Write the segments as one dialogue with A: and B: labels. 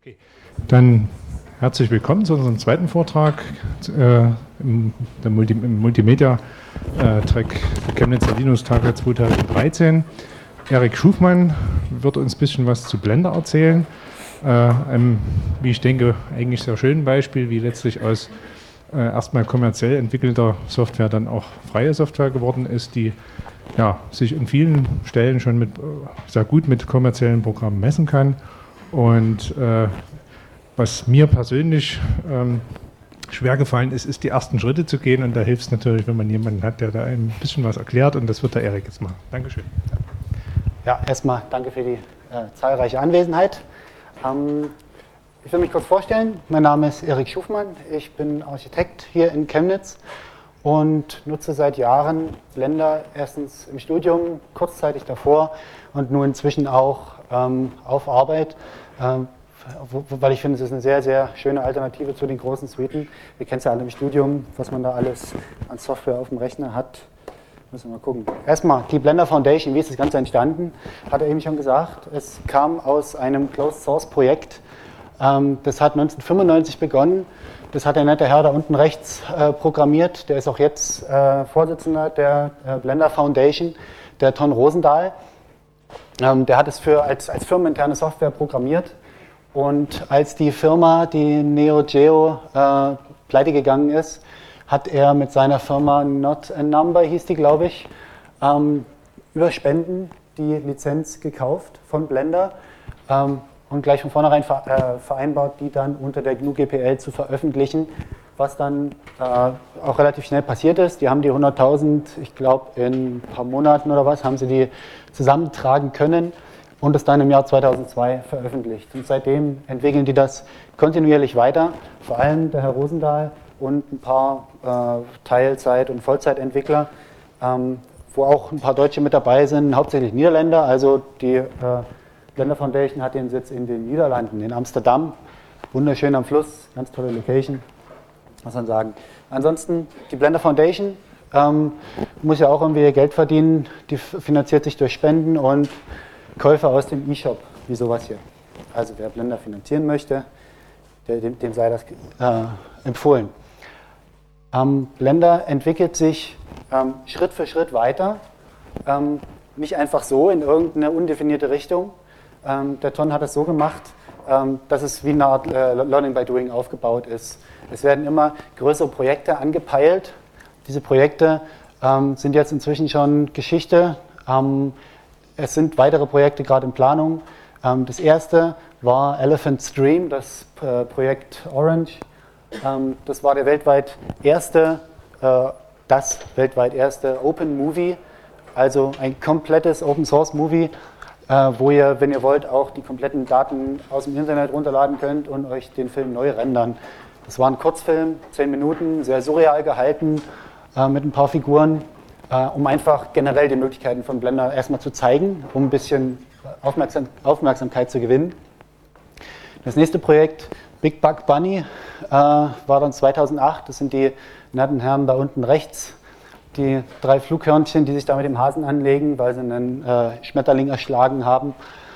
A: Okay. Dann herzlich willkommen zu unserem zweiten Vortrag im Multimedia-Track Chemnitzer Linux-Tage 2013. Erik Schufmann wird uns ein bisschen was zu Blender erzählen. Wie ich denke, eigentlich sehr schönen Beispiel, wie letztlich aus erstmal kommerziell entwickelter Software dann auch freie Software geworden ist, die sich in vielen Stellen schon sehr gut mit kommerziellen Programmen messen kann. Und was mir persönlich schwer gefallen ist, ist die ersten Schritte zu gehen. Und da hilft es natürlich, wenn man jemanden hat, der da ein bisschen was erklärt. Und das wird der Erik jetzt machen. Dankeschön.
B: Ja, erstmal danke für die zahlreiche Anwesenheit. Ich will mich kurz vorstellen. Mein Name ist Erik Schufmann. Ich bin Architekt hier in Chemnitz und nutze seit Jahren Blender, erstens im Studium, kurzzeitig davor und nun inzwischen auch auf Arbeit, weil ich finde, es ist eine sehr, sehr schöne Alternative zu den großen Suiten. Wir kennen es ja alle im Studium, was man da alles an Software auf dem Rechner hat. Müssen wir mal gucken. Erstmal die Blender Foundation, wie ist das Ganze entstanden? Hat er eben schon gesagt. Es kam aus einem Closed Source Projekt. Das hat 1995 begonnen. Das hat der nette Herr da unten rechts programmiert. Der ist auch jetzt Vorsitzender der Blender Foundation, der Ton Rosendahl. Der hat es als firmeninterne Software programmiert. Und als die Firma, die Neo Geo, pleite gegangen ist, hat er mit seiner Firma Not a Number, hieß die, glaube ich, über Spenden die Lizenz gekauft von Blender und gleich von vornherein vereinbart, die dann unter der GNU GPL zu veröffentlichen, was dann auch relativ schnell passiert ist. Die haben die 100.000, ich glaube in ein paar Monaten oder was, haben sie die zusammentragen können und es dann im Jahr 2002 veröffentlicht. Und seitdem entwickeln die das kontinuierlich weiter, vor allem der Herr Rosendahl und ein paar Teilzeit- und Vollzeitentwickler, wo auch ein paar Deutsche mit dabei sind, hauptsächlich Niederländer. Also die Blender Foundation hat den Sitz in den Niederlanden, in Amsterdam, wunderschön am Fluss, ganz tolle Location, muss man sagen. Ansonsten die Blender Foundation muss ja auch irgendwie Geld verdienen, die finanziert sich durch Spenden und Käufe aus dem E-Shop, wie sowas hier. Also wer Blender finanzieren möchte, dem sei das empfohlen. Blender entwickelt sich Schritt für Schritt weiter, nicht einfach so in irgendeine undefinierte Richtung. Der Ton hat es so gemacht, dass es wie eine Art Learning by Doing aufgebaut ist. Es werden immer größere Projekte angepeilt. Diese Projekte sind jetzt inzwischen schon Geschichte. Es sind weitere Projekte gerade in Planung. Das erste war Elephant Stream, das Projekt Orange. Das war das weltweit erste Open Movie, also ein komplettes Open Source Movie, wo ihr, wenn ihr wollt, auch die kompletten Daten aus dem Internet runterladen könnt und euch den Film neu rendern. Das war ein Kurzfilm, 10 Minuten, sehr surreal gehalten, mit ein paar Figuren, um einfach generell die Möglichkeiten von Blender erstmal zu zeigen, um ein bisschen Aufmerksamkeit zu gewinnen. Das nächste Projekt, Big Bug Bunny, war dann 2008. Das sind die netten Herren da unten rechts, die 3 Flughörnchen, die sich da mit dem Hasen anlegen, weil sie einen Schmetterling erschlagen haben.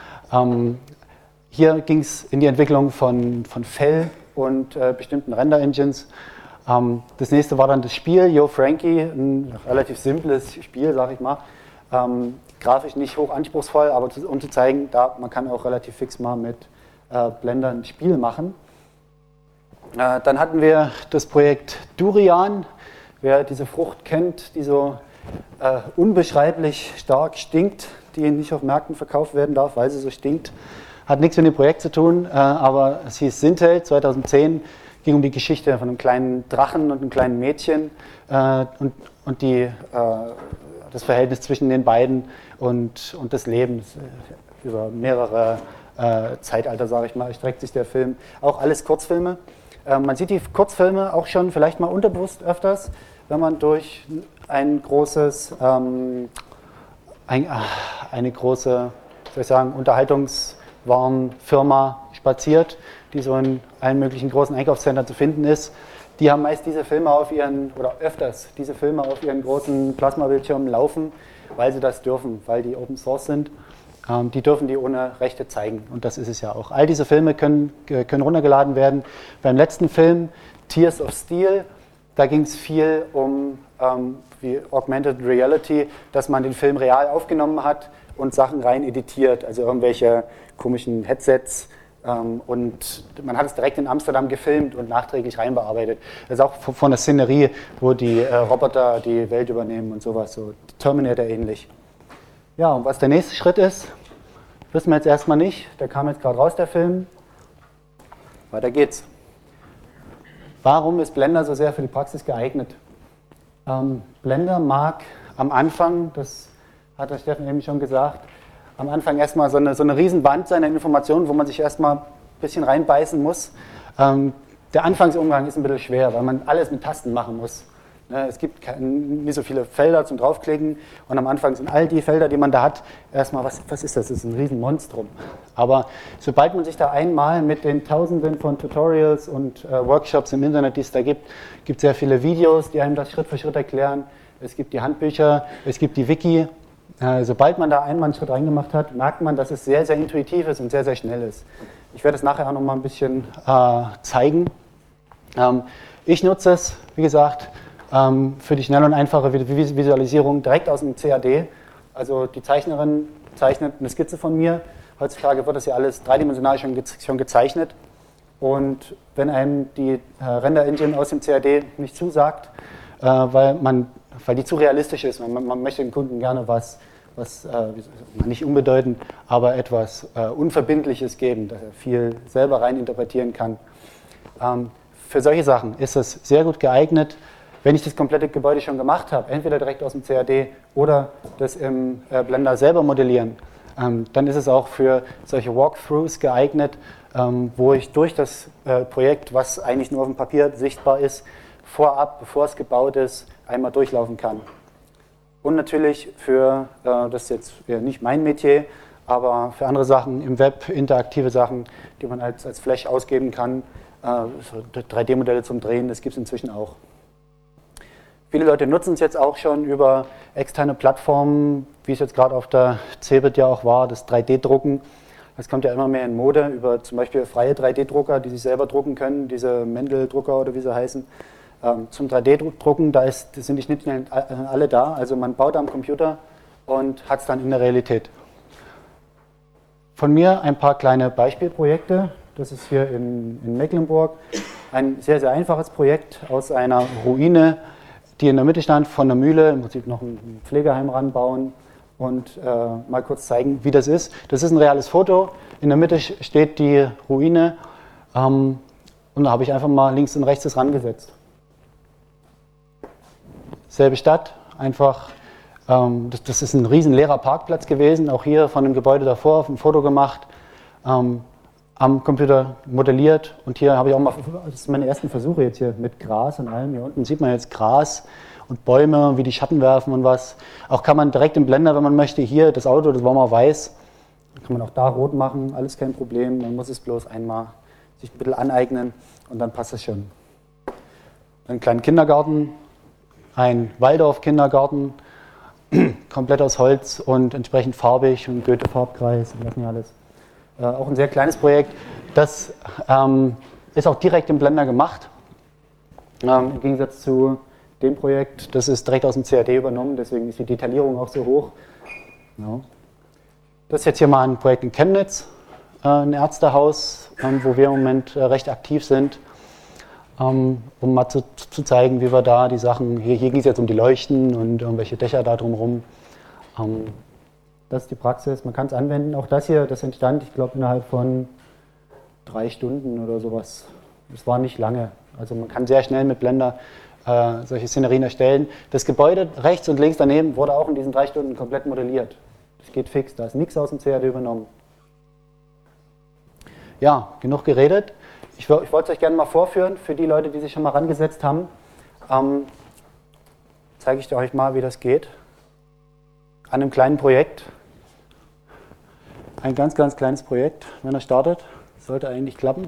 B: Hier ging es in die Entwicklung von Fell und bestimmten Render-Engines. Das nächste war dann das Spiel, Yo Frankie, ein relativ simples Spiel, sag ich mal. Grafisch nicht hoch anspruchsvoll, aber um zu zeigen, man kann auch relativ fix mal mit Blender ein Spiel machen. Dann hatten wir das Projekt Durian. Wer diese Frucht kennt, die so unbeschreiblich stark stinkt, die nicht auf Märkten verkauft werden darf, weil sie so stinkt, hat nichts mit dem Projekt zu tun, aber es hieß Sintel 2010, ging um die Geschichte von einem kleinen Drachen und einem kleinen Mädchen und das Verhältnis zwischen den beiden und das Leben über mehrere Zeitalter, sage ich mal, erstreckt sich der Film. Auch alles Kurzfilme. Man sieht die Kurzfilme auch schon vielleicht mal unterbewusst öfters, wenn man durch eine große, Unterhaltungswarenfirma spaziert, die so in allen möglichen großen Einkaufszentren zu finden ist. Die haben meist öfters diese Filme auf ihren großen Plasmabildschirmen laufen, weil sie das dürfen, weil die Open Source sind. Die dürfen die ohne Rechte zeigen und das ist es ja auch. All diese Filme können runtergeladen werden. Beim letzten Film, Tears of Steel, da ging es viel um wie Augmented Reality, dass man den Film real aufgenommen hat und Sachen rein editiert, also irgendwelche komischen Headsets und man hat es direkt in Amsterdam gefilmt und nachträglich reinbearbeitet. Das ist auch von der Szenerie, wo die Roboter die Welt übernehmen und sowas, so Terminator ähnlich. Ja, und was der nächste Schritt ist, wissen wir jetzt erstmal nicht. Der kam jetzt gerade raus, der Film. Weiter geht's. Warum ist Blender so sehr für die Praxis geeignet? Blender mag am Anfang, das hat der Steffen eben schon gesagt, am Anfang erstmal so eine riesen Wand seiner Informationen, wo man sich erstmal ein bisschen reinbeißen muss. Der Anfangsumgang ist ein bisschen schwer, weil man alles mit Tasten machen muss. Es gibt nicht so viele Felder zum Draufklicken und am Anfang sind all die Felder, die man da hat, erstmal, was ist das? Das ist ein Riesenmonstrum. Aber sobald man sich da einmal mit den Tausenden von Tutorials und Workshops im Internet, die es da gibt, gibt es sehr viele Videos, die einem das Schritt für Schritt erklären. Es gibt die Handbücher, es gibt die Wiki. Sobald man da einmal einen Schritt reingemacht hat, merkt man, dass es sehr, sehr intuitiv ist und sehr, sehr schnell ist. Ich werde es nachher auch noch mal ein bisschen zeigen. Ich nutze es, wie gesagt, für die schnelle und einfache Visualisierung direkt aus dem CAD. Also die Zeichnerin zeichnet eine Skizze von mir. Heutzutage wird das ja alles dreidimensional schon gezeichnet. Und wenn einem die Render-Engine aus dem CAD nicht zusagt, weil die zu realistisch ist, man möchte dem Kunden gerne was nicht unbedeutend, aber etwas Unverbindliches geben, dass er viel selber rein interpretieren kann. Für solche Sachen ist es sehr gut geeignet, wenn ich das komplette Gebäude schon gemacht habe, entweder direkt aus dem CAD oder das im Blender selber modellieren, dann ist es auch für solche Walkthroughs geeignet, wo ich durch das Projekt, was eigentlich nur auf dem Papier sichtbar ist, vorab, bevor es gebaut ist, einmal durchlaufen kann. Und natürlich für, das ist jetzt nicht mein Metier, aber für andere Sachen im Web, interaktive Sachen, die man als Flash ausgeben kann, so 3D-Modelle zum Drehen, das gibt es inzwischen auch. Viele Leute nutzen es jetzt auch schon über externe Plattformen, wie es jetzt gerade auf der CeBIT ja auch war, das 3D-Drucken. Das kommt ja immer mehr in Mode, über zum Beispiel freie 3D-Drucker, die sich selber drucken können, diese Mendel-Drucker oder wie sie heißen. Zum 3D-Drucken, sind die Schnittstellen alle da, also man baut am Computer und hat es dann in der Realität. Von mir ein paar kleine Beispielprojekte. Das ist hier in Mecklenburg ein sehr, sehr einfaches Projekt aus einer Ruine, die in der Mitte stand von der Mühle, im Prinzip noch ein Pflegeheim ranbauen und mal kurz zeigen, wie das ist. Das ist ein reales Foto, in der Mitte steht die Ruine und da habe ich einfach mal links und rechts das rangesetzt. Selbe Stadt, einfach, das ist ein riesen leerer Parkplatz gewesen, auch hier von dem Gebäude davor auf ein Foto gemacht, am Computer modelliert und hier habe ich auch mal, das sind meine ersten Versuche jetzt hier mit Gras und allem, hier unten sieht man jetzt Gras und Bäume, wie die Schatten werfen und was. Auch kann man direkt im Blender, wenn man möchte, hier das Auto, das war mal weiß, kann man auch da rot machen, alles kein Problem, man muss es bloß einmal sich ein bisschen aneignen und dann passt es schon. Einen kleinen Kindergarten, ein Waldorf-Kindergarten, komplett aus Holz und entsprechend farbig und Goethe-Farbkreis und das nicht alles. Auch ein sehr kleines Projekt. Das ist auch direkt im Blender gemacht. Im Gegensatz zu dem Projekt, das ist direkt aus dem CAD übernommen, deswegen ist die Detaillierung auch so hoch. Ja. Das ist jetzt hier mal ein Projekt in Chemnitz, ein Ärztehaus, wo wir im Moment recht aktiv sind, um mal zu zeigen, wie wir da die Sachen, hier ging es jetzt um die Leuchten und irgendwelche Dächer da drumherum. Das ist die Praxis, man kann es anwenden. Auch das hier, das entstand, ich glaube, innerhalb von 3 Stunden oder sowas. Das war nicht lange. Also man kann sehr schnell mit Blender solche Szenerien erstellen. Das Gebäude rechts und links daneben wurde auch in diesen 3 Stunden komplett modelliert. Das geht fix, da ist nichts aus dem CAD übernommen. Ja, genug geredet. Ich wollte es euch gerne mal vorführen, für die Leute, die sich schon mal rangesetzt haben. Zeige ich euch mal, wie das geht. An einem kleinen Projekt. Ein ganz, ganz kleines Projekt, wenn er startet. Sollte eigentlich klappen.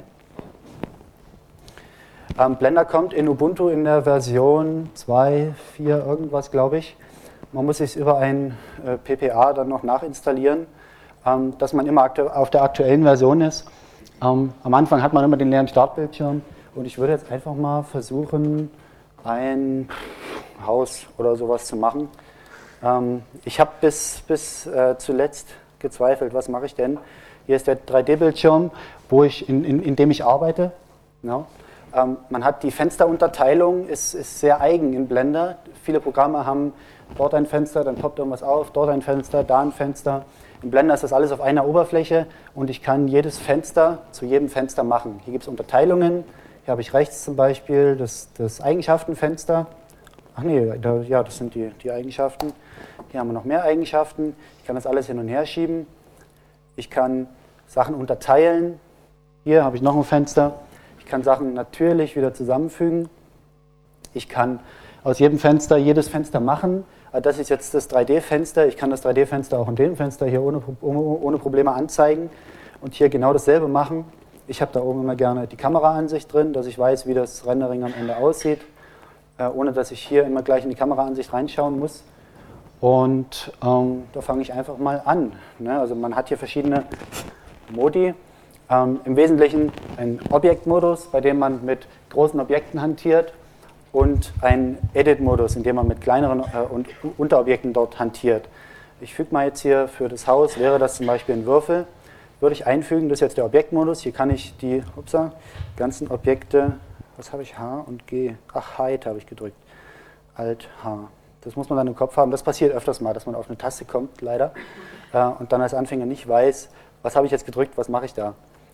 B: Blender kommt in Ubuntu in der Version 2.4 irgendwas, glaube ich. Man muss es über ein PPA dann noch nachinstallieren. dass man immer auf der aktuellen Version ist. Am Anfang hat man immer den leeren Startbildschirm und ich würde jetzt einfach mal versuchen, ein Haus oder sowas zu machen. Ich habe bis zuletzt gezweifelt, was mache ich denn? Hier ist der 3D-Bildschirm, in dem ich arbeite. Ja. Man hat die Fensterunterteilung, ist sehr eigen in Blender. Viele Programme haben dort ein Fenster, dann poppt irgendwas auf, dort ein Fenster, da ein Fenster. In Blender ist das alles auf einer Oberfläche und ich kann jedes Fenster zu jedem Fenster machen. Hier gibt es Unterteilungen. Hier habe ich rechts zum Beispiel das Eigenschaftenfenster. Ach nee, das sind die Eigenschaften. Hier haben wir noch mehr Eigenschaften. Ich kann das alles hin und her schieben. Ich kann Sachen unterteilen. Hier habe ich noch ein Fenster. Ich kann Sachen natürlich wieder zusammenfügen. Ich kann aus jedem Fenster jedes Fenster machen. Das ist jetzt das 3D-Fenster. Ich kann das 3D-Fenster auch in dem Fenster hier ohne Probleme anzeigen und hier genau dasselbe machen. Ich habe da oben immer gerne die Kameraansicht drin, dass ich weiß, wie das Rendering am Ende aussieht, ohne dass ich hier immer gleich in die Kameraansicht reinschauen muss. Und da fange ich einfach mal an. Ne? Also man hat hier verschiedene Modi. Im Wesentlichen ein Objektmodus, bei dem man mit großen Objekten hantiert, und ein Edit-Modus, in dem man mit kleineren und Unterobjekten dort hantiert. Ich füge mal jetzt hier für das Haus, wäre das zum Beispiel ein Würfel, würde ich einfügen, das ist jetzt der Objektmodus. Hier kann ich die ganzen Objekte, was habe ich, H und G, ach, Height habe ich gedrückt, Alt, H. Das muss man dann im Kopf haben, das passiert öfters mal, dass man auf eine Taste kommt, leider, und dann als Anfänger nicht weiß, was habe ich jetzt gedrückt, was mache ich da.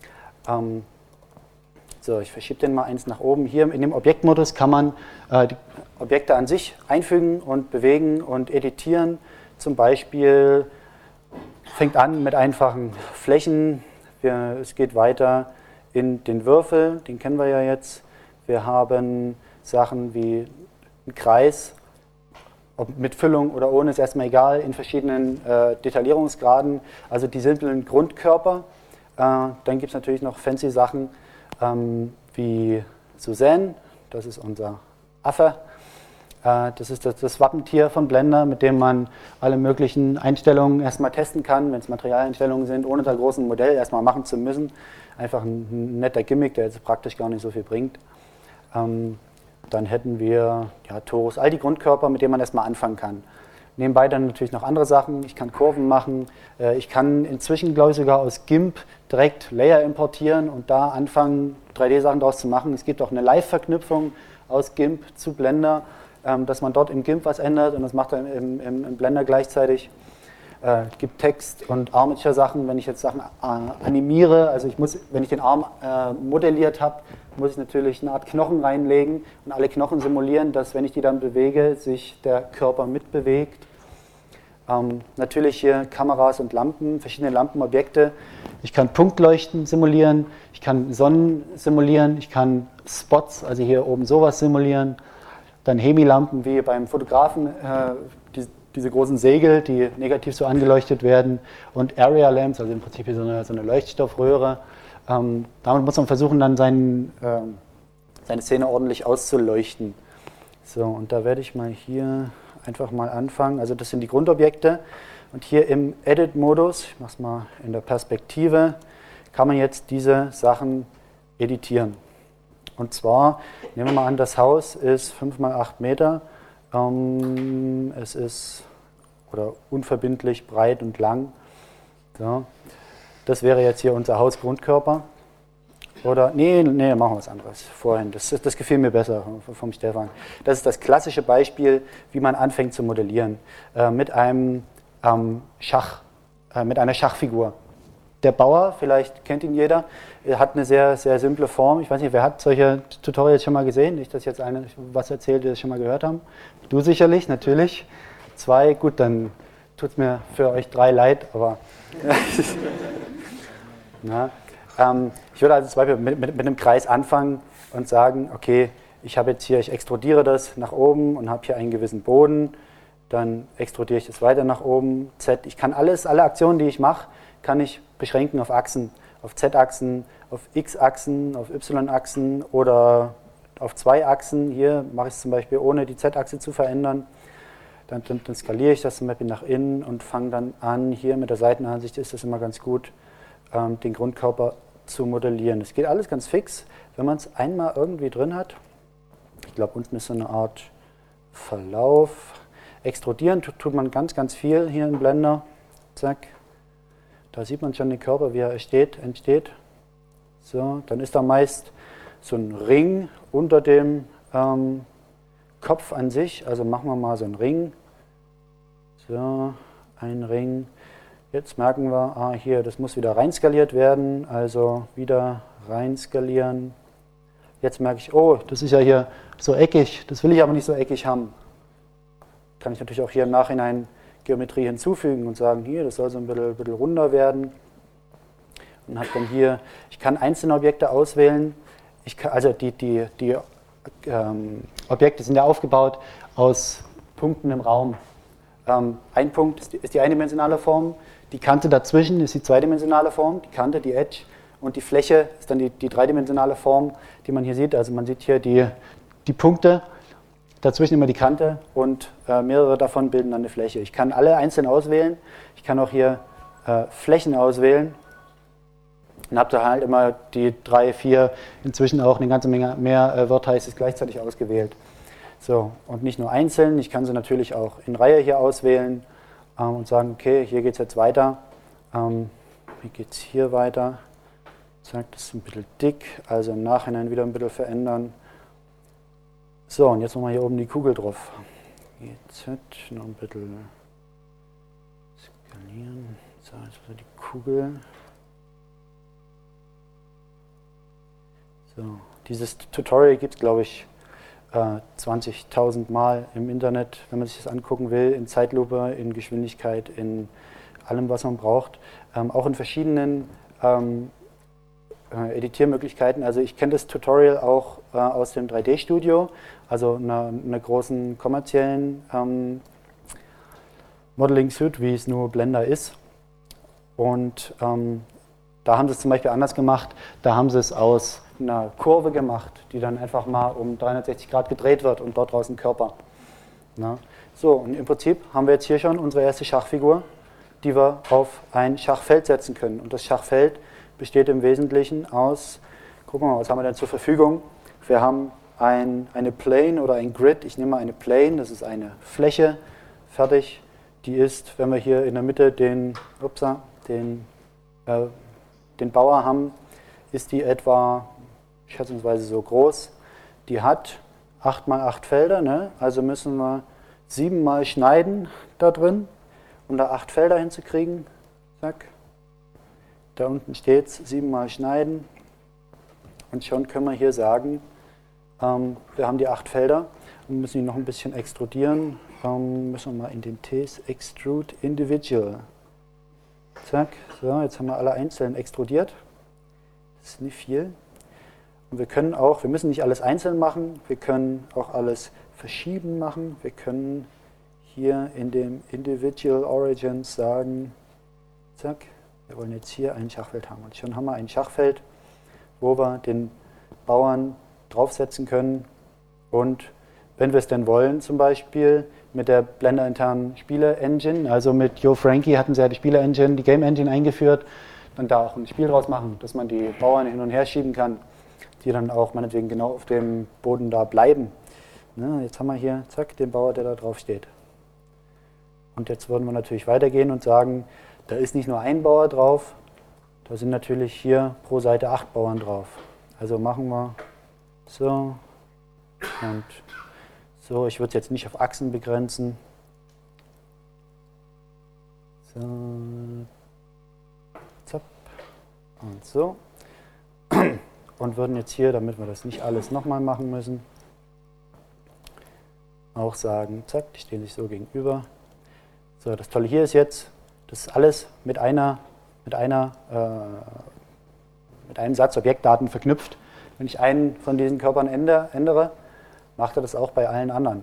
B: So, ich verschiebe den mal eins nach oben. Hier in dem Objektmodus kann man die Objekte an sich einfügen und bewegen und editieren. Zum Beispiel fängt an mit einfachen Flächen. Es geht weiter in den Würfel, den kennen wir ja jetzt. Wir haben Sachen wie einen Kreis, ob mit Füllung oder ohne, ist erstmal egal, in verschiedenen Detaillierungsgraden. Also die simplen Grundkörper. Dann gibt es natürlich noch fancy Sachen, wie Suzanne, das ist unser Affe, das ist das Wappentier von Blender, mit dem man alle möglichen Einstellungen erstmal testen kann, wenn es Materialeinstellungen sind, ohne da großen Modell erstmal machen zu müssen. Einfach ein netter Gimmick, der jetzt praktisch gar nicht so viel bringt. Dann hätten wir Torus, all die Grundkörper, mit denen man erstmal anfangen kann. Nebenbei dann natürlich noch andere Sachen. Ich kann Kurven machen. Ich kann inzwischen, glaube ich, sogar aus GIMP direkt Layer importieren und da anfangen, 3D-Sachen daraus zu machen. Es gibt auch eine Live-Verknüpfung aus GIMP zu Blender, dass man dort im GIMP was ändert und das macht er im Blender gleichzeitig. Es gibt Text- und Armature-Sachen, wenn ich jetzt Sachen animiere. Also wenn ich den Arm modelliert habe, muss ich natürlich eine Art Knochen reinlegen und alle Knochen simulieren, dass, wenn ich die dann bewege, sich der Körper mitbewegt. Natürlich hier Kameras und Lampen, verschiedene Lampenobjekte. Ich kann Punktleuchten simulieren, ich kann Sonnen simulieren, ich kann Spots, also hier oben sowas simulieren. Dann Hemilampen wie beim Fotografen, diese großen Segel, die negativ so angeleuchtet werden, und Area Lamps, also im Prinzip so eine Leuchtstoffröhre. Damit muss man versuchen, dann seine Szene ordentlich auszuleuchten. So, und da werde ich mal hier einfach mal anfangen. Also das sind die Grundobjekte. Und hier im Edit-Modus, ich mache es mal in der Perspektive, kann man jetzt diese Sachen editieren. Und zwar, nehmen wir mal an, das Haus ist 5 mal 8 Meter. Es ist unverbindlich breit und lang. So. Das wäre jetzt hier unser Hausgrundkörper. Oder, nee, machen wir was anderes vorhin. Das gefiel mir besser vom Stefan. Das ist das klassische Beispiel, wie man anfängt zu modellieren. Mit einer Schachfigur. Der Bauer, vielleicht kennt ihn jeder, hat eine sehr, sehr simple Form. Ich weiß nicht, wer hat solche Tutorials schon mal gesehen? Nicht, dass jetzt einer was erzählt, die das schon mal gehört haben. Du sicherlich, natürlich. 2, gut, dann tut es mir für euch 3 leid, aber ich würde also zum Beispiel mit einem Kreis anfangen und sagen, okay, ich extrudiere das nach oben und habe hier einen gewissen Boden, dann extrudiere ich das weiter nach oben, Z. Ich kann alle Aktionen, die ich mache, kann ich beschränken auf Achsen, auf Z-Achsen, auf X-Achsen, auf Y-Achsen oder auf 2 Achsen. Hier mache ich es zum Beispiel ohne die Z-Achse zu verändern. Dann skaliere ich das zum Beispiel nach innen und fange dann an, hier mit der Seitenansicht ist das immer ganz gut, den Grundkörper zu modellieren. Das geht alles ganz fix, wenn man es einmal irgendwie drin hat. Ich glaube, unten ist so eine Art Verlauf. Extrudieren tut man ganz, ganz viel hier im Blender. Zack. Da sieht man schon den Körper, wie er entsteht. So, dann ist da meist so ein Ring unter dem Kopf an sich. Also machen wir mal so einen Ring. So, ein Ring. Jetzt merken wir, hier, das muss wieder reinskaliert werden. Also wieder reinskalieren. Jetzt merke ich, oh, das ist ja hier so eckig. Das will ich aber nicht so eckig haben. Kann ich natürlich auch hier im Nachhinein Geometrie hinzufügen und sagen, hier, das soll so ein bisschen runder werden. Und habe dann hier, ich kann einzelne Objekte auswählen. Also die Objekte sind ja aufgebaut aus Punkten im Raum. Ein Punkt ist die eindimensionale Form, die Kante dazwischen ist die zweidimensionale Form, die Kante, die Edge, und die Fläche ist dann die dreidimensionale Form, die man hier sieht. Also man sieht hier die Punkte, dazwischen immer die Kante und mehrere davon bilden dann eine Fläche. Ich kann alle einzeln auswählen, ich kann auch hier Flächen auswählen. Und habe da halt immer die 3, 4, inzwischen auch eine ganze Menge mehr Vertices gleichzeitig ausgewählt. So, und nicht nur einzeln, ich kann sie natürlich auch in Reihe hier auswählen und sagen, okay, hier geht es jetzt weiter. Wie geht es hier weiter? Zack, das ist ein bisschen dick, also im Nachhinein wieder ein bisschen verändern. So, und jetzt machen wir hier oben die Kugel drauf. GZ, noch ein bisschen skalieren. So, jetzt also die Kugel. So, dieses Tutorial gibt es, glaube ich, 20.000 Mal im Internet, wenn man sich das angucken will, in Zeitlupe, in Geschwindigkeit, in allem, was man braucht. Auch in verschiedenen Editiermöglichkeiten. Also ich kenne das Tutorial auch aus dem 3D-Studio, also einer großen kommerziellen Modeling-Suite, wie es nur Blender ist. Und da haben sie es zum Beispiel anders gemacht. Da haben sie es aus einer Kurve gemacht, die dann einfach mal um 360 Grad gedreht wird und dort draußen Körper. Na? So, und im Prinzip haben wir jetzt hier schon unsere erste Schachfigur, die wir auf ein Schachfeld setzen können. Und das Schachfeld besteht im Wesentlichen aus, gucken wir mal, was haben wir denn zur Verfügung? Wir haben eine Plane oder ein Grid. Ich nehme mal eine Plane, das ist eine Fläche, fertig. Die ist, wenn wir hier in der Mitte den Bauer haben, ist die etwa schätzungsweise so groß. Die hat 8 mal 8 Felder, ne? Also müssen wir 7 mal schneiden da drin, um da 8 Felder hinzukriegen. Zack. Da unten steht es, 7 mal schneiden. Und schon können wir hier sagen, wir haben die 8 Felder und müssen die noch ein bisschen extrudieren. Müssen wir mal in den Ts Extrude Individual. Zack, so, jetzt haben wir alle einzeln extrudiert. Das ist nicht viel. Und wir müssen nicht alles einzeln machen, wir können auch alles verschieben machen. Wir können hier in dem Individual Origins sagen, zack, wir wollen jetzt hier ein Schachfeld haben. Und schon haben wir ein Schachfeld, wo wir den Bauern draufsetzen können. Und wenn wir es denn wollen, zum Beispiel mit der Blender-internen Spiele-Engine, also mit Joe Frankie hatten sie ja die Spiele-Engine, die Game-Engine eingeführt, dann da auch ein Spiel draus machen, dass man die Bauern hin und her schieben kann, die dann auch meinetwegen genau auf dem Boden da bleiben. Ja, jetzt haben wir hier, zack, den Bauer, der da drauf steht. Und jetzt würden wir natürlich weitergehen und sagen, da ist nicht nur ein Bauer drauf, da sind natürlich hier pro Seite 8 Bauern drauf. Also machen wir so und so. Ich würde es jetzt nicht auf Achsen begrenzen. So, zapp und so. Und würden jetzt hier, damit wir das nicht alles nochmal machen müssen, auch sagen, zack, die stehen sich so gegenüber. So, das Tolle hier ist jetzt, das ist alles mit einem Satz Objektdaten verknüpft. Wenn ich einen von diesen Körpern ändere, macht er das auch bei allen anderen.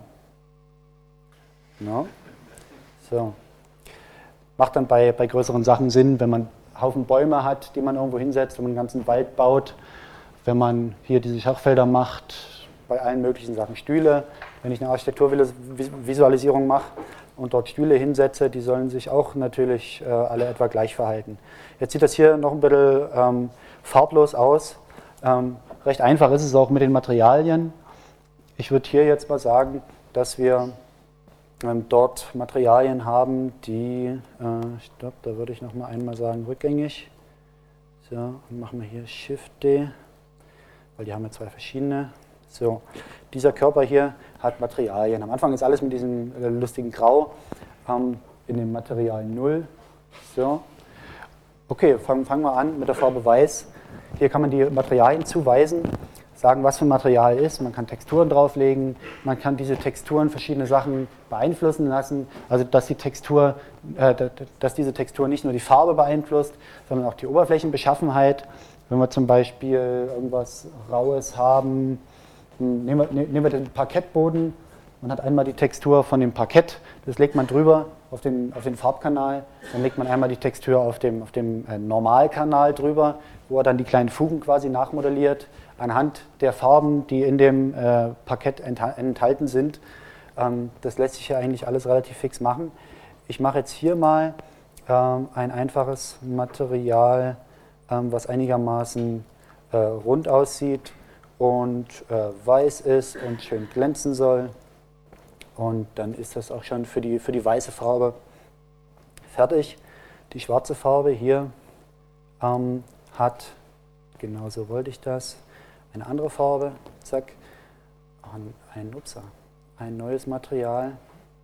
B: No. So. Macht dann bei größeren Sachen Sinn, wenn man Haufen Bäume hat, die man irgendwo hinsetzt, wenn man einen ganzen Wald baut. Wenn man hier diese Schachfelder macht, bei allen möglichen Sachen. Stühle, wenn ich eine Architekturvisualisierung mache und dort Stühle hinsetze, die sollen sich auch natürlich alle etwa gleich verhalten. Jetzt sieht das hier noch ein bisschen farblos aus. Recht einfach ist es auch mit den Materialien. Ich würde hier jetzt mal sagen, dass wir dort Materialien haben, die, stopp, da würde ich noch mal einmal sagen, rückgängig. So, und machen wir hier Shift-D, weil die haben ja zwei verschiedene. So, dieser Körper hier hat Materialien. Am Anfang ist alles mit diesem lustigen Grau in dem Material 0. So. Okay, fangen wir an mit der Farbe Weiß. Hier kann man die Materialien zuweisen, sagen, was für ein Material ist. Man kann Texturen drauflegen, man kann diese Texturen verschiedene Sachen beeinflussen lassen. Also dass diese Textur nicht nur die Farbe beeinflusst, sondern auch die Oberflächenbeschaffenheit. Wenn wir zum Beispiel irgendwas Raues haben, nehmen wir den Parkettboden. Man hat einmal die Textur von dem Parkett, das legt man drüber auf den Farbkanal. Dann legt man einmal die Textur auf dem Normalkanal drüber, wo er dann die kleinen Fugen quasi nachmodelliert, anhand der Farben, die in dem Parkett enthalten sind. Das lässt sich ja eigentlich alles relativ fix machen. Ich mache jetzt hier mal ein einfaches Material, was einigermaßen rund aussieht und weiß ist und schön glänzen soll. Und dann ist das auch schon für die weiße Farbe fertig. Die schwarze Farbe hier hat, genauso wollte ich das, eine andere Farbe, zack, ein neues Material.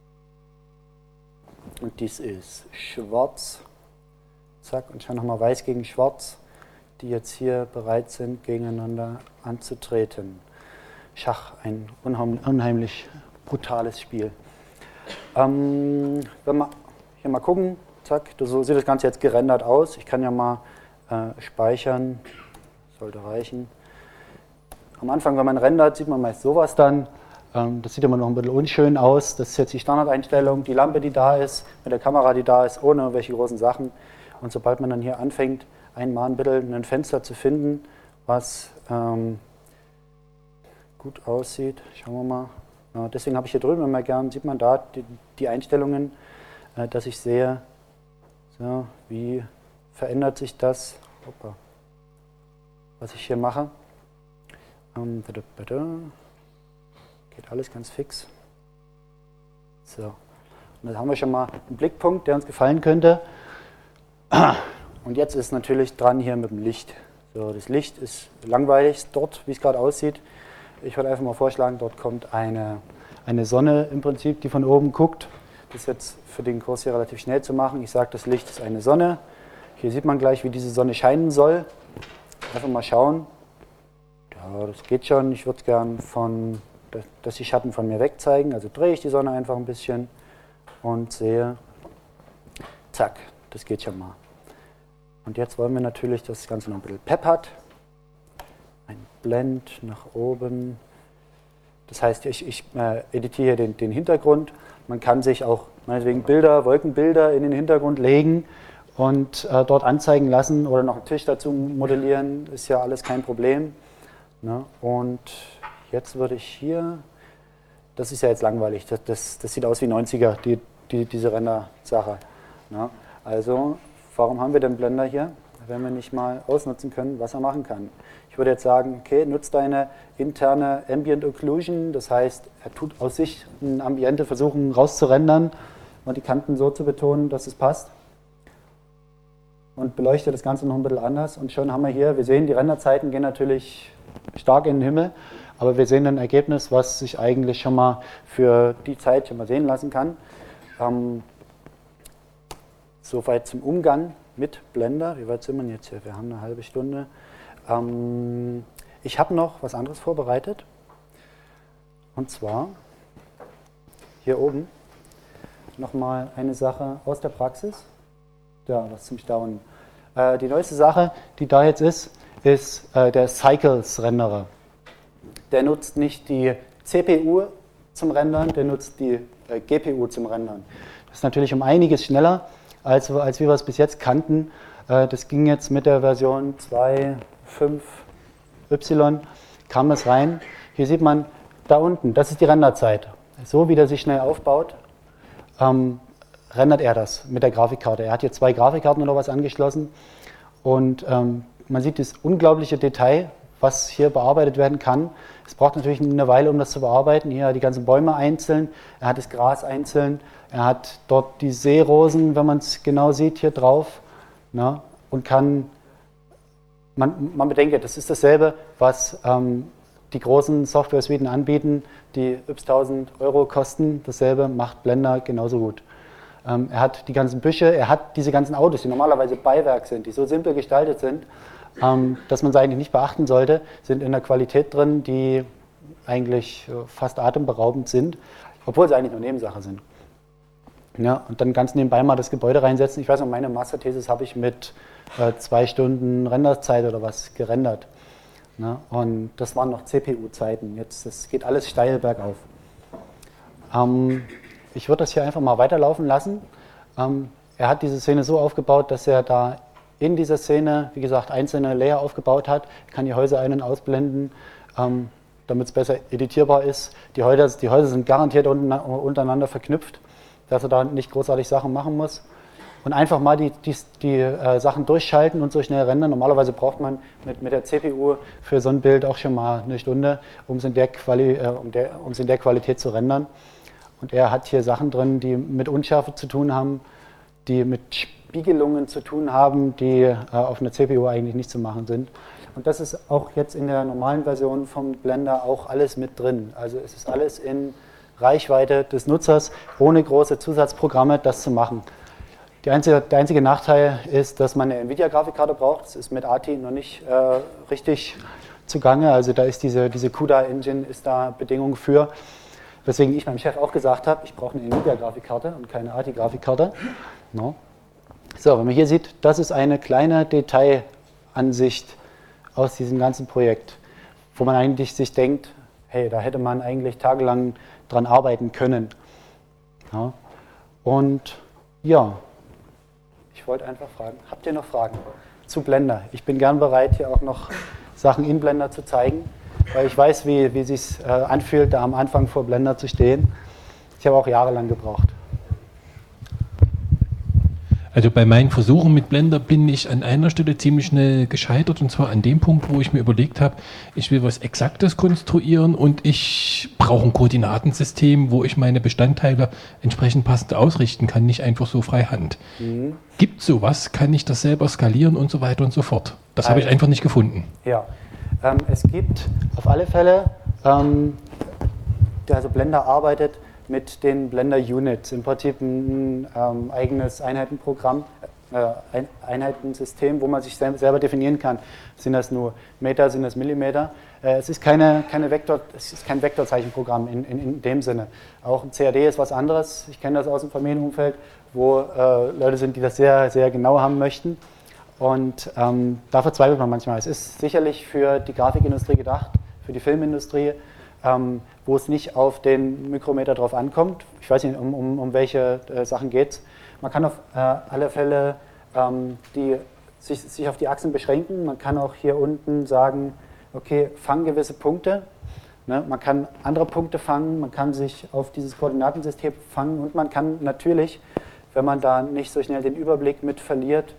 B: Und dies ist schwarz, zack, und schon nochmal weiß gegen schwarz, die jetzt hier bereit sind, gegeneinander anzutreten. Schach, ein unheimlich brutales Spiel. Wenn wir hier mal gucken, zack, so sieht das Ganze jetzt gerendert aus. Ich kann ja mal speichern, sollte reichen. Am Anfang, wenn man rendert, sieht man meist sowas dann. Das sieht immer noch ein bisschen unschön aus. Das ist jetzt die Standardeinstellung, die Lampe, die da ist, mit der Kamera, die da ist, ohne welche großen Sachen. Und sobald man dann hier anfängt, einmal ein bisschen ein Fenster zu finden, was gut aussieht, schauen wir mal. Ja, deswegen habe ich hier drüben immer gern, sieht man da die Einstellungen, dass ich sehe, so, wie verändert sich das, was ich hier mache. Bitte. Geht alles ganz fix. So, und dann haben wir schon mal einen Blickpunkt, der uns gefallen könnte. Und jetzt ist natürlich dran hier mit dem Licht. So, das Licht ist langweilig dort, wie es gerade aussieht. Ich würde einfach mal vorschlagen, dort kommt eine Sonne im Prinzip, die von oben guckt. Das ist jetzt für den Kurs hier relativ schnell zu machen. Ich sage, das Licht ist eine Sonne. Hier sieht man gleich, wie diese Sonne scheinen soll. Einfach mal schauen. Ja, das geht schon. Ich würde gern dass die Schatten von mir wegzeigen. Also drehe ich die Sonne einfach ein bisschen und sehe, zack, das geht schon mal. Und jetzt wollen wir natürlich, dass das Ganze noch ein bisschen Pep hat. Ein Blend nach oben. Das heißt, ich editiere hier den Hintergrund. Man kann sich auch meinetwegen Wolkenbilder in den Hintergrund legen und dort anzeigen lassen oder noch einen Tisch dazu modellieren. Ist ja alles kein Problem. Ne? Und jetzt würde ich hier, das ist ja jetzt langweilig, das sieht aus wie 90er, diese Render-Sache. Ne? Also, warum haben wir den Blender hier, wenn wir nicht mal ausnutzen können, was er machen kann? Ich würde jetzt sagen, okay, nutzt deine interne Ambient Occlusion, das heißt, er tut aus sich ein Ambiente versuchen rauszurendern und die Kanten so zu betonen, dass es passt. Und beleuchtet das Ganze noch ein bisschen anders und schon haben wir hier, wir sehen, die Renderzeiten gehen natürlich stark in den Himmel, aber wir sehen ein Ergebnis, was sich eigentlich schon mal für die Zeit schon mal sehen lassen kann. Soweit zum Umgang mit Blender. Wie weit sind wir jetzt hier? Wir haben eine halbe Stunde. Ich habe noch was anderes vorbereitet. Und zwar hier oben nochmal eine Sache aus der Praxis. Ja, was zum Staunen. Die neueste Sache, die da jetzt ist der Cycles-Renderer. Der nutzt nicht die CPU zum Rendern, der nutzt die GPU zum Rendern. Das ist natürlich um einiges schneller, als wir es bis jetzt kannten. Das ging jetzt mit der Version 2.5y, kam es rein. Hier sieht man, da unten, das ist die Renderzeit. So wie der sich schnell aufbaut, rendert er das mit der Grafikkarte. Er hat hier 2 Grafikkarten oder was angeschlossen und man sieht das unglaubliche Detail, was hier bearbeitet werden kann. Es braucht natürlich eine Weile, um das zu bearbeiten. Hier die ganzen Bäume einzeln, er hat das Gras einzeln, er hat dort die Seerosen, wenn man es genau sieht, hier drauf. Na, und kann, man bedenke, das ist dasselbe, was die großen Software-Suiten anbieten, die x 1000 Euro kosten. Dasselbe macht Blender genauso gut. Er hat die ganzen Büsche, er hat diese ganzen Autos, die normalerweise Beiwerk sind, die so simpel gestaltet sind, dass man sie eigentlich nicht beachten sollte, sind in der Qualität drin, die eigentlich fast atemberaubend sind, obwohl sie eigentlich nur Nebensache sind. Ja, und dann ganz nebenbei mal das Gebäude reinsetzen. Ich weiß noch, meine Masterthesis habe ich mit 2 Stunden Renderzeit oder was gerendert. Ja, und das waren noch CPU-Zeiten. Jetzt das geht alles steil bergauf. Ich würde das hier einfach mal weiterlaufen lassen. Er hat diese Szene so aufgebaut, dass er da in dieser Szene, wie gesagt, einzelne Layer aufgebaut hat. Kann die Häuser ein- und ausblenden, damit es besser editierbar ist. Die Häuser sind garantiert untereinander verknüpft, dass er da nicht großartig Sachen machen muss. Und einfach mal die Sachen durchschalten und so schnell rendern. Normalerweise braucht man mit der CPU für so ein Bild auch schon mal eine Stunde, um es in der Qualität zu rendern. Und er hat hier Sachen drin, die mit Unschärfe zu tun haben, die mit Spiegelungen zu tun haben, die auf einer CPU eigentlich nicht zu machen sind. Und das ist auch jetzt in der normalen Version vom Blender auch alles mit drin. Also es ist alles in Reichweite des Nutzers, ohne große Zusatzprogramme das zu machen. Der einzige Nachteil ist, dass man eine Nvidia-Grafikkarte braucht. Das ist mit ATI noch nicht richtig zugange. Also da ist diese CUDA-Engine ist da Bedingung für. Weswegen ich meinem Chef auch gesagt habe, ich brauche eine Nvidia-Grafikkarte und keine ATI-Grafikkarte. No. So, wenn man hier sieht, das ist eine kleine Detailansicht aus diesem ganzen Projekt, wo man eigentlich sich denkt, hey, da hätte man eigentlich tagelang dran arbeiten können. Ja. Und ja, ich wollte einfach fragen, habt ihr noch Fragen zu Blender? Ich bin gern bereit, hier auch noch Sachen in Blender zu zeigen, weil ich weiß, wie es sich anfühlt, da am Anfang vor Blender zu stehen. Ich habe auch jahrelang gebraucht.
C: Also bei meinen Versuchen mit Blender bin ich an einer Stelle ziemlich schnell gescheitert, und zwar an dem Punkt, wo ich mir überlegt habe, ich will was Exaktes konstruieren und ich brauche ein Koordinatensystem, wo ich meine Bestandteile entsprechend passend ausrichten kann, nicht einfach so freihand. Gibt es sowas? Kann ich das selber skalieren und so weiter und so fort? Das habe ich einfach nicht gefunden.
B: Ja, es gibt auf alle Fälle, also Blender arbeitet mit den Blender Units, im Prinzip ein eigenes Einheitenprogramm, Einheitensystem, wo man sich selber definieren kann. Sind das nur Meter, sind das Millimeter? Es ist kein Vektorzeichenprogramm in dem Sinne. Auch ein CAD ist was anderes. Ich kenne das aus dem Familienumfeld, wo Leute sind, die das sehr, sehr genau haben möchten. Und da verzweifelt man manchmal. Es ist sicherlich für die Grafikindustrie gedacht, für die Filmindustrie, wo es nicht auf den Mikrometer drauf ankommt. Ich weiß nicht, um welche Sachen geht es. Man kann auf alle Fälle sich auf die Achsen beschränken. Man kann auch hier unten sagen, okay, fang gewisse Punkte. Ne? Man kann andere Punkte fangen, man kann sich auf dieses Koordinatensystem fangen und man kann natürlich, wenn man da nicht so schnell den Überblick mit verliert,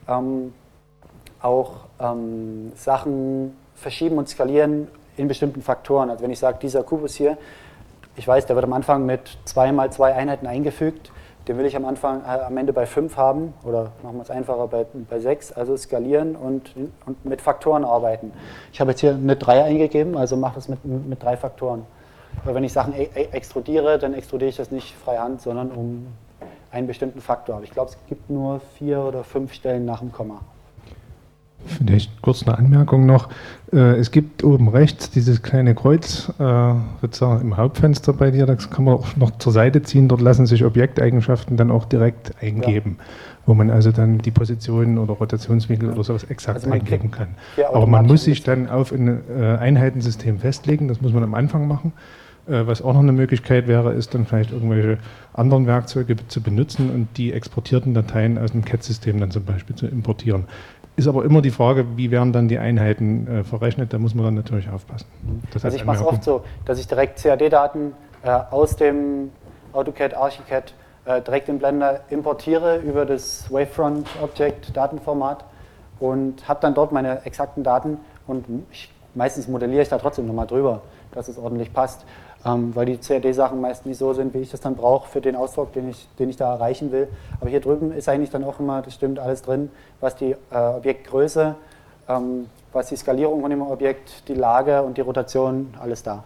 B: auch Sachen verschieben und skalieren in bestimmten Faktoren. Also wenn ich sage, dieser Kubus hier, ich weiß, der wird am Anfang mit 2 mal 2 Einheiten eingefügt, den will ich am Ende bei 5 haben oder machen wir es einfacher bei 6, also skalieren und mit Faktoren arbeiten. Ich habe jetzt hier eine 3 eingegeben, also mache das mit 3 Faktoren. Aber wenn ich Sachen extrudiere, dann extrudiere ich das nicht freihand, sondern um einen bestimmten Faktor. Aber ich glaube, es gibt nur 4 oder 5 Stellen nach dem Komma.
A: Vielleicht kurz eine Anmerkung noch. Es gibt oben rechts dieses kleine Kreuz sozusagen im Hauptfenster bei dir, das kann man auch noch zur Seite ziehen. Dort lassen sich Objekteigenschaften dann auch direkt eingeben, wo man also dann die Positionen oder Rotationswinkel oder sowas exakt eingeben kann. Aber man muss sich dann auf ein Einheitensystem festlegen, das muss man am Anfang machen. Was auch noch eine Möglichkeit wäre, ist dann vielleicht irgendwelche anderen Werkzeuge zu benutzen und die exportierten Dateien aus dem CAD-System dann zum Beispiel zu importieren. Ist aber immer die Frage, wie werden dann die Einheiten verrechnet, da muss man dann natürlich aufpassen. Das
B: Also ich mache es oft so, dass ich direkt CAD-Daten aus dem AutoCAD, Archicad direkt in Blender importiere über das Wavefront-Object-Datenformat und habe dann dort meine exakten Daten und meistens modelliere ich da trotzdem nochmal drüber, dass es ordentlich passt, weil die CAD-Sachen meist nicht so sind, wie ich das dann brauche für den Ausdruck, den ich da erreichen will. Aber hier drüben ist eigentlich dann auch immer, das stimmt, alles drin, was die Objektgröße, was die Skalierung von dem Objekt, die Lage und die Rotation, alles da.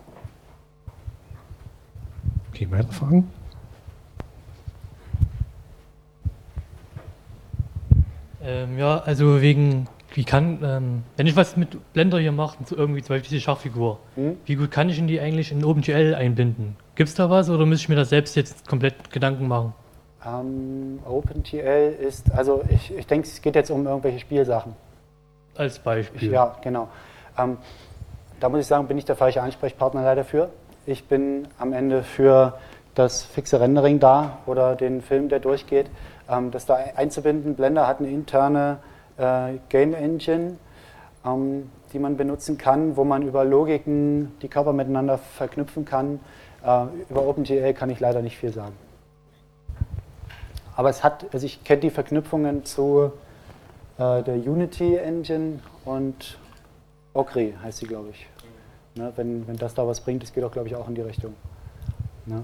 A: Okay, weitere Fragen?
D: Ja, also wegen, wenn ich was mit Blender hier mache, so irgendwie zum Beispiel diese Schachfigur, wie gut kann ich die eigentlich in OpenGL einbinden? Gibt es da was oder muss ich mir das selbst jetzt komplett Gedanken machen?
B: OpenGL ist, also ich denke, es geht jetzt um irgendwelche Spielsachen.
D: Als Beispiel.
B: Ja, genau. Da muss ich sagen, bin ich der falsche Ansprechpartner leider für. Ich bin am Ende für das fixe Rendering da oder den Film, der durchgeht. Das da einzubinden. Blender hat eine interne Game Engine, die man benutzen kann, wo man über Logiken die Körper miteinander verknüpfen kann. Über OpenGL kann ich leider nicht viel sagen. Aber also ich kenne die Verknüpfungen zu der Unity Engine und Ocri heißt sie, glaube ich. Ne, wenn das da was bringt, das geht auch, glaube ich, auch in die Richtung. Ne?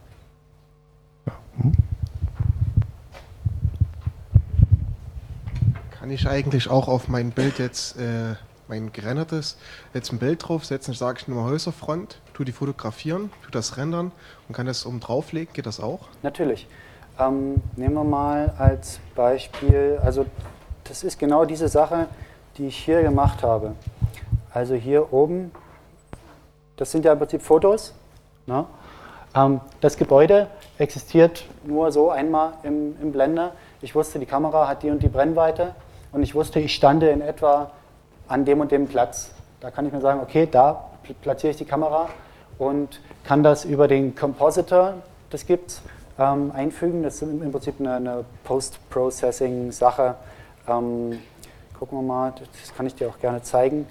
E: Kann ich eigentlich auch auf mein Bild jetzt, mein gerendertes, jetzt ein Bild draufsetzen, sage ich nur Häuserfront, tu die fotografieren, tu das rendern und kann das oben drauflegen, geht das auch?
B: Natürlich. Nehmen wir mal als Beispiel, also das ist genau diese Sache, die ich hier gemacht habe. Also hier oben, das sind ja im Prinzip Fotos. Ne? Das Gebäude existiert nur so einmal im Blender. Ich wusste, die Kamera hat die und die Brennweite und ich wusste, ich stande in etwa an dem und dem Platz. Da kann ich mir sagen, okay, da platziere ich die Kamera und kann das über den Compositor, das gibt's, einfügen. Das ist im Prinzip eine Post-Processing-Sache. Gucken wir mal, das kann ich dir auch gerne zeigen.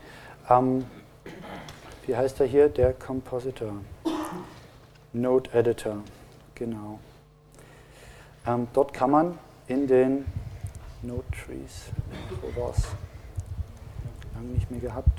B: Wie heißt er hier? Der Compositor. Node Editor, genau. Dort kann man in den Node Trees, wo war es? Lange nicht mehr gehabt.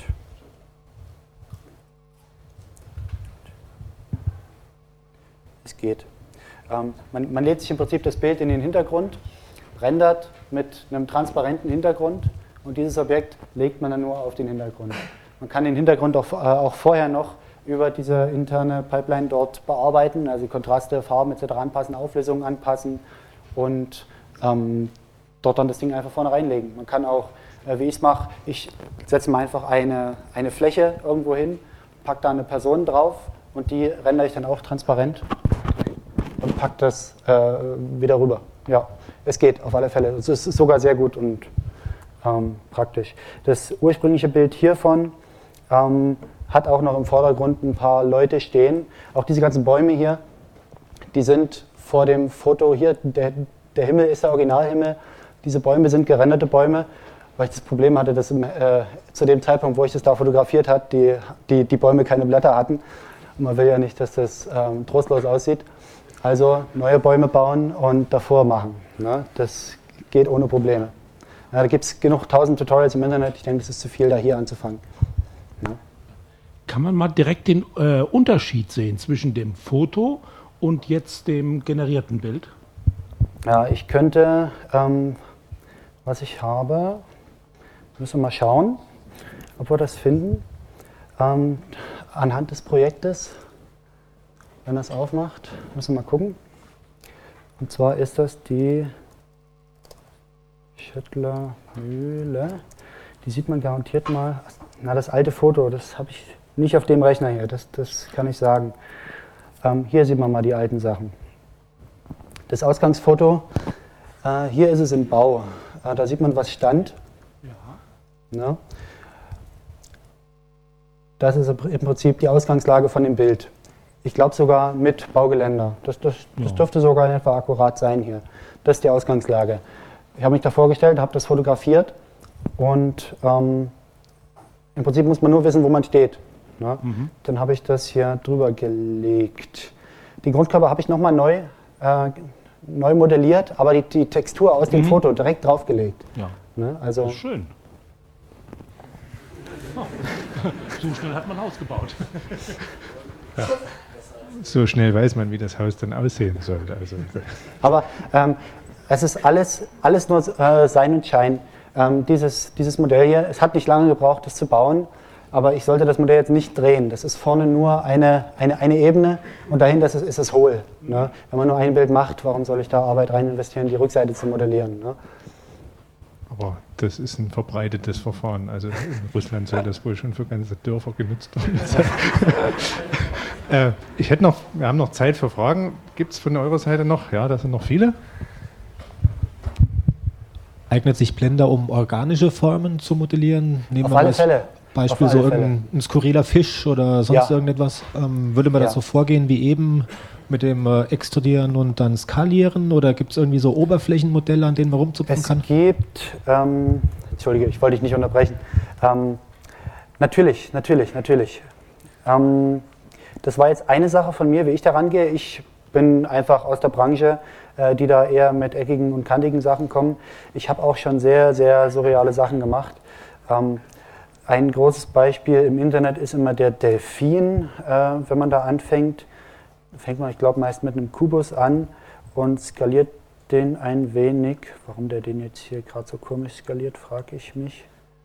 B: Es geht. Man lädt sich im Prinzip das Bild in den Hintergrund, rendert mit einem transparenten Hintergrund und dieses Objekt legt man dann nur auf den Hintergrund. Man kann den Hintergrund auch vorher noch über diese interne Pipeline dort bearbeiten, also Kontraste, Farben etc. anpassen, Auflösungen anpassen und dort dann das Ding einfach vorne reinlegen. Man kann auch, wie ich es mache, ich setze mal einfach eine Fläche irgendwo hin, packe da eine Person drauf und die rendere ich dann auch transparent und packe das wieder rüber. Ja, es geht auf alle Fälle. Es ist sogar sehr gut und praktisch. Das ursprüngliche Bild hiervon hat auch noch im Vordergrund ein paar Leute stehen. Auch diese ganzen Bäume hier, die sind vor dem Foto hier, der Himmel ist der Originalhimmel. Diese Bäume sind gerenderte Bäume, weil ich das Problem hatte, dass zu dem Zeitpunkt, wo ich das da fotografiert habe, die Bäume keine Blätter hatten. Und man will ja nicht, dass das trostlos aussieht. Also neue Bäume bauen und davor machen. Ne? Das geht ohne Probleme. Ja, da gibt es genug 1000 Tutorials im Internet. Ich denke, es ist zu viel, da hier anzufangen. Ja.
F: Kann man mal direkt den Unterschied sehen zwischen dem Foto und jetzt dem generierten Bild?
B: Ja, ich könnte, was ich habe, müssen wir mal schauen, ob wir das finden. Anhand des Projektes, wenn das aufmacht, müssen wir mal gucken. Und zwar ist das die Schöttler Mühle. Die sieht man garantiert mal. Na, das alte Foto, das habe ich nicht auf dem Rechner hier, das kann ich sagen. Hier sieht man mal die alten Sachen. Das Ausgangsfoto, hier ist es im Bau. Da sieht man, was stand. Ja. Ja. Das ist im Prinzip die Ausgangslage von dem Bild. Ich glaube sogar mit Baugeländer. Das dürfte sogar in etwa akkurat sein hier. Das ist die Ausgangslage. Ich habe mich da vorgestellt, habe das fotografiert Und im Prinzip muss man nur wissen, wo man steht. Ne? Dann habe ich das hier drüber gelegt. Die Grundkörper habe ich nochmal neu modelliert, aber die Textur aus dem Foto direkt draufgelegt.
F: Ja.
B: Ne? Also,
F: Das ist schön. Oh. So schnell hat man ein Haus gebaut.
A: So schnell weiß man, wie das Haus dann aussehen sollte. Also,
B: aber es ist alles nur Sein und Schein. Dieses Modell hier, es hat nicht lange gebraucht, das zu bauen, aber ich sollte das Modell jetzt nicht drehen. Das ist vorne nur eine Ebene und dahinter ist es hohl. Ne? Wenn man nur ein Bild macht, warum soll ich da Arbeit rein investieren, die Rückseite zu modellieren? Ne?
A: aber das ist ein verbreitetes Verfahren. Also in Russland soll das wohl schon für ganze Dörfer genutzt werden. Wir haben noch Zeit für Fragen. Gibt es von eurer Seite noch? Ja, das sind noch viele.
G: Eignet sich Blender, um organische Formen zu modellieren? Nehmen
B: Auf
G: wir
B: alle
G: als
B: Fälle.
G: Beispiel
B: Auf
G: so
B: alle Fälle.
G: irgendein skurriler Fisch oder sonst
B: Ja.
G: irgendetwas. Würde man das
B: Ja.
G: so vorgehen wie eben mit dem Extrudieren und dann skalieren? Oder gibt es irgendwie so Oberflächenmodelle, an denen man rumzupfen
B: Es
G: kann?
B: gibt, Entschuldige, ich wollte dich nicht unterbrechen. Natürlich. Das war jetzt eine Sache von mir, wie ich da rangehe. Ich bin einfach aus der Branche, die da eher mit eckigen und kantigen Sachen kommen. Ich habe auch schon sehr, sehr surreale Sachen gemacht. Ein großes Beispiel im Internet ist immer der Delfin. Wenn man da anfängt, fängt man, ich glaube, meist mit einem Kubus an und skaliert den ein wenig. Warum der den jetzt hier gerade so komisch skaliert, frage ich mich.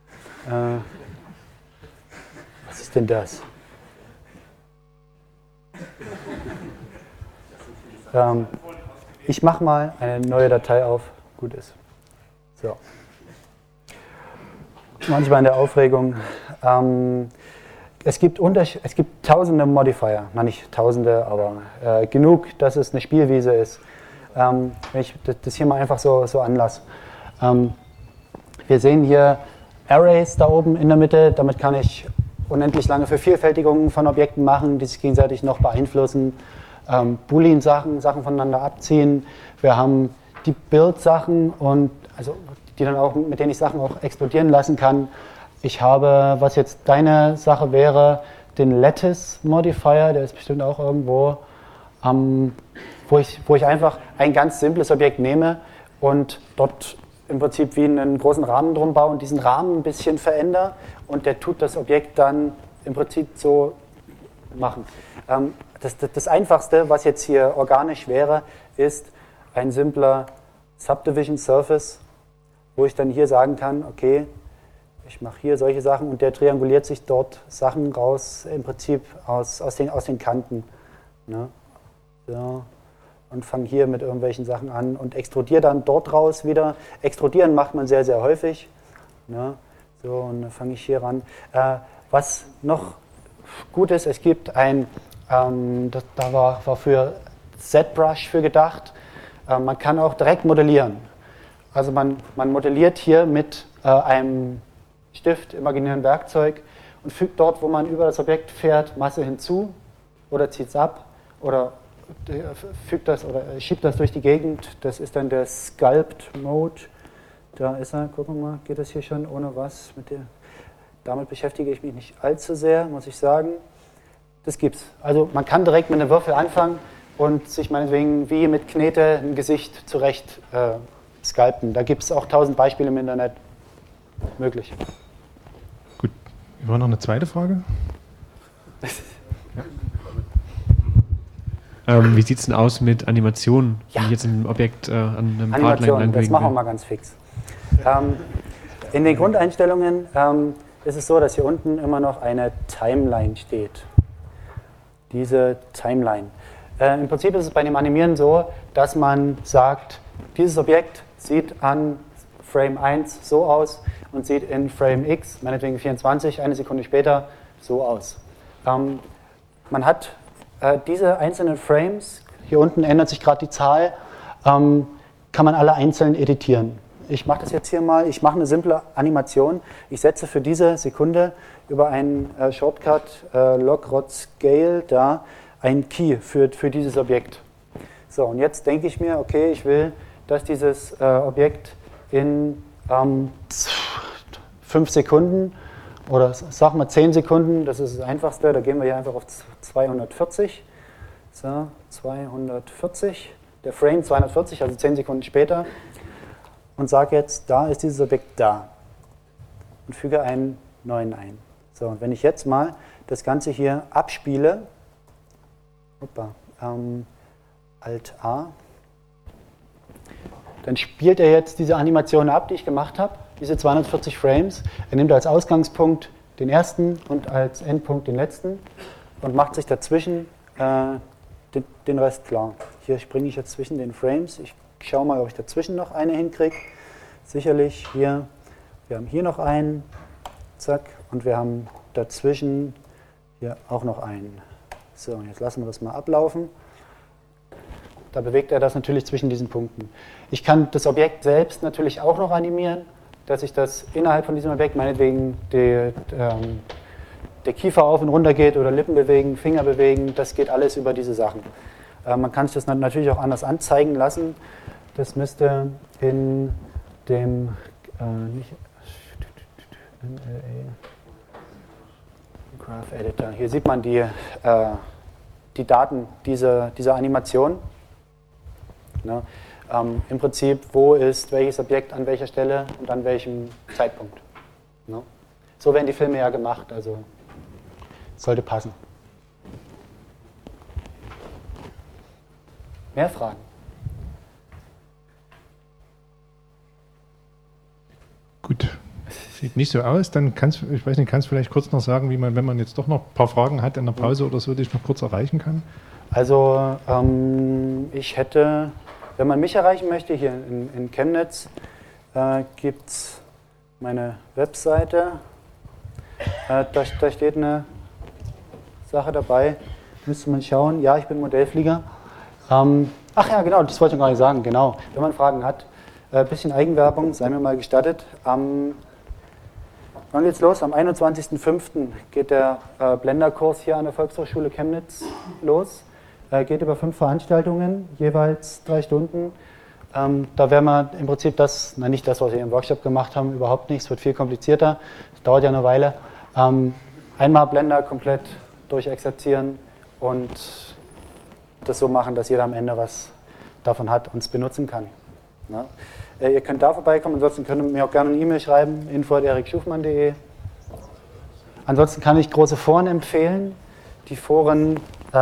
B: Was ist denn das? Ich mache mal eine neue Datei auf. Gut ist. So. Manchmal in der Aufregung. Es gibt tausende Modifier, nicht tausende, aber genug, dass es eine Spielwiese ist. Wenn ich das hier mal einfach so anlasse. Wir sehen hier Arrays da oben in der Mitte. Damit kann ich unendlich lange Vervielfältigungen von Objekten machen, die sich gegenseitig noch beeinflussen. Boolean-Sachen, Sachen voneinander abziehen. Wir haben die Build-Sachen und also die dann auch, mit denen ich Sachen auch explodieren lassen kann. Ich habe, was jetzt deine Sache wäre, den Lattice Modifier, der ist bestimmt auch irgendwo, wo ich einfach ein ganz simples Objekt nehme und dort im Prinzip wie einen großen Rahmen drum baue und diesen Rahmen ein bisschen verändere und der tut das Objekt dann im Prinzip so machen. Das Einfachste, was jetzt hier organisch wäre, ist ein simpler Subdivision Surface, wo ich dann hier sagen kann, okay, ich mache hier solche Sachen und der trianguliert sich dort Sachen raus, im Prinzip aus den Kanten. Ne? So. Und fange hier mit irgendwelchen Sachen an und extrudiere dann dort raus wieder. Extrudieren macht man sehr, sehr häufig. Ne? So, und dann fange ich hier ran. Was noch gut ist, es gibt da war für ZBrush für gedacht, man kann auch direkt modellieren. Also man modelliert hier mit einem Stift, imaginären Werkzeug und fügt dort, wo man über das Objekt fährt, Masse hinzu oder zieht es ab oder fügt das oder schiebt das durch die Gegend. Das ist dann der Sculpt Mode. Da ist er, gucken wir mal, geht das hier schon ohne was? Damit beschäftige ich mich nicht allzu sehr, muss ich sagen. Das gibt's. Also man kann direkt mit einem Würfel anfangen und sich meinetwegen wie mit Knete ein Gesicht zurecht sculpten. Da gibt es auch 1000 Beispiele im Internet. Möglich.
A: Gut, wir wollen noch eine zweite Frage.
H: Wie sieht es denn aus mit Animationen, wenn
B: Ja.
H: ich jetzt ein Objekt an einem Part
B: Animation,
H: lang
B: das
H: bewegen
B: machen wir
H: will?
B: mal ganz fix. In den Grundeinstellungen ist es so, dass hier unten immer noch eine Timeline steht. Diese Timeline. Im Prinzip ist es bei dem Animieren so, dass man sagt, dieses Objekt sieht an Frame 1 so aus und sieht in Frame X, meinetwegen 24, eine Sekunde später, so aus. Man hat diese einzelnen Frames, hier unten ändert sich gerade die Zahl, kann man alle einzeln editieren. Ich mache das jetzt hier mal, ich mache eine simple Animation. Ich setze für diese Sekunde über einen Shortcut Logrod Scale da einen Key für dieses Objekt. So, und jetzt denke ich mir, okay, ich will, dass dieses Objekt in 5 Sekunden oder sagen wir 10 Sekunden, das ist das Einfachste, da gehen wir hier einfach auf 240. So, 240, der Frame 240, also 10 Sekunden später. Und sage jetzt, da ist dieses Objekt da. Und füge einen neuen ein. So, und wenn ich jetzt mal das Ganze hier abspiele, Alt A, dann spielt er jetzt diese Animation ab, die ich gemacht habe, diese 240 Frames. Er nimmt als Ausgangspunkt den ersten und als Endpunkt den letzten und macht sich dazwischen den Rest klar. Hier springe ich jetzt zwischen den Frames. Ich schaue mal, ob ich dazwischen noch eine hinkriege. Sicherlich hier, wir haben hier noch einen, zack, und wir haben dazwischen hier auch noch einen. So, und jetzt lassen wir das mal ablaufen. Da bewegt er das natürlich zwischen diesen Punkten. Ich kann das Objekt selbst natürlich auch noch animieren, dass ich das innerhalb von diesem Objekt, meinetwegen der Kiefer auf und runter geht oder Lippen bewegen, Finger bewegen, das geht alles über diese Sachen. Man kann sich das natürlich auch anders anzeigen lassen. Das müsste in dem Graph Editor. Hier sieht man die Daten dieser Animation. Ne? Im Prinzip, wo ist welches Objekt an welcher Stelle und an welchem Zeitpunkt. Ne? So werden die Filme ja gemacht, also sollte passen. Mehr Fragen?
A: Gut, sieht nicht so aus. Dann kannst du vielleicht kurz noch sagen, wie man, wenn man jetzt doch noch ein paar Fragen hat in der Pause oder so, dich noch kurz erreichen kann?
B: Also ich hätte, wenn man mich erreichen möchte, hier in Chemnitz gibt es meine Webseite. Da steht eine Sache dabei, müsste man schauen. Ja, ich bin Modellflieger. Ach ja, genau, das wollte ich noch gar nicht sagen. Genau, wenn man Fragen hat, ein bisschen Eigenwerbung, sei mir mal gestattet. Wann geht's los? Am 21.05. geht der Blenderkurs hier an der Volkshochschule Chemnitz los. Geht über 5 Veranstaltungen, jeweils 3 Stunden. Da werden wir im Prinzip das, nicht das, was wir im Workshop gemacht haben, überhaupt nicht. Es wird viel komplizierter. Es dauert ja eine Weile. Einmal Blender komplett durchexerzieren und das so machen, dass jeder am Ende was davon hat und es benutzen kann. Ja. Ihr könnt da vorbeikommen, ansonsten könnt ihr mir auch gerne eine E-Mail schreiben, info@erikschufmann.de. Ansonsten kann ich große Foren empfehlen. Die Foren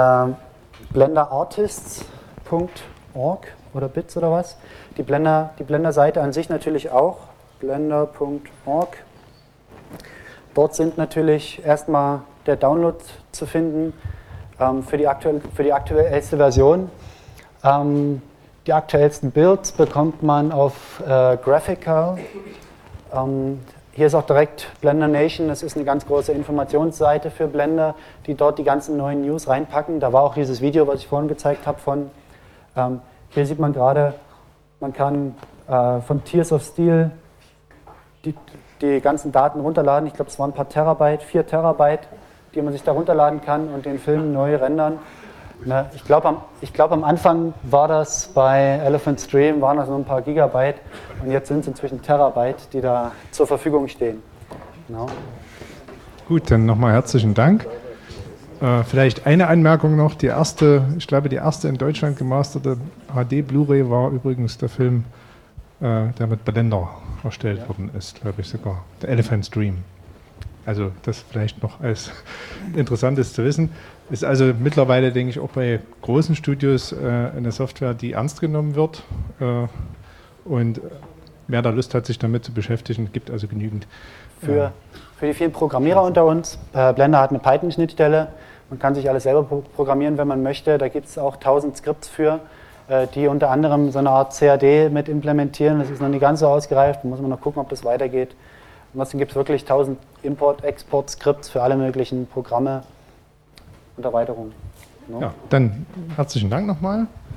B: blenderartists.org oder bits oder was. Die Blender-Seite an sich natürlich auch, blender.org. Dort sind natürlich erstmal der Download zu finden für die aktuellste Version. Die aktuellsten Builds bekommt man auf Graphical. Hier ist auch direkt Blender Nation, das ist eine ganz große Informationsseite für Blender, die dort die ganzen neuen News reinpacken. Da war auch dieses Video, was ich vorhin gezeigt habe von, hier sieht man gerade, man kann von Tears of Steel die ganzen Daten runterladen. Ich glaube, es waren ein paar Terabyte, 4 Terabyte, die man sich da runterladen kann und den Film neu rendern. Ich glaube, am Anfang war das bei Elephant Stream, waren das nur ein paar Gigabyte und jetzt sind es inzwischen Terabyte, die da zur Verfügung stehen. Genau.
A: Gut, dann nochmal herzlichen Dank. Vielleicht eine Anmerkung noch, die erste in Deutschland gemasterte HD Blu-ray war übrigens der Film, der mit Blender erstellt worden ist, glaube ich sogar, der Elephant Stream. Also das vielleicht noch als Interessantes zu wissen. Ist also mittlerweile, denke ich, auch bei großen Studios eine Software, die ernst genommen wird. Und wer da Lust hat, sich damit zu beschäftigen, gibt also genügend.
B: Für die vielen Programmierer unter uns, Blender hat eine Python-Schnittstelle. Man kann sich alles selber programmieren, wenn man möchte. Da gibt es auch 1000 Skripts für, die unter anderem so eine Art CAD mit implementieren. Das ist noch nicht ganz so ausgereift. Da muss man noch gucken, ob das weitergeht. Ansonsten gibt es wirklich 1000 Import-Export-Skripts für alle möglichen Programme und Erweiterungen. No?
A: Ja, dann herzlichen Dank nochmal.